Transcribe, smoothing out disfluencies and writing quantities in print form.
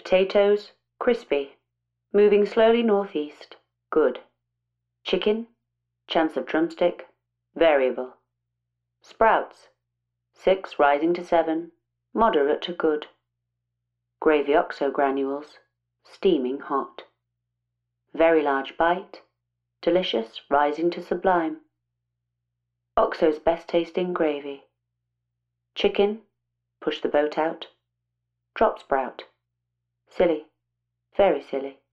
Potatoes, crispy, moving slowly northeast, good. Chicken, chance of drumstick, variable. Sprouts, 6 rising to 7, moderate to good. Gravy OXO granules, steaming hot. Very large bite, delicious, rising to sublime. OXO's best tasting gravy. Chicken, push the boat out. Drop sprout. Silly, very silly.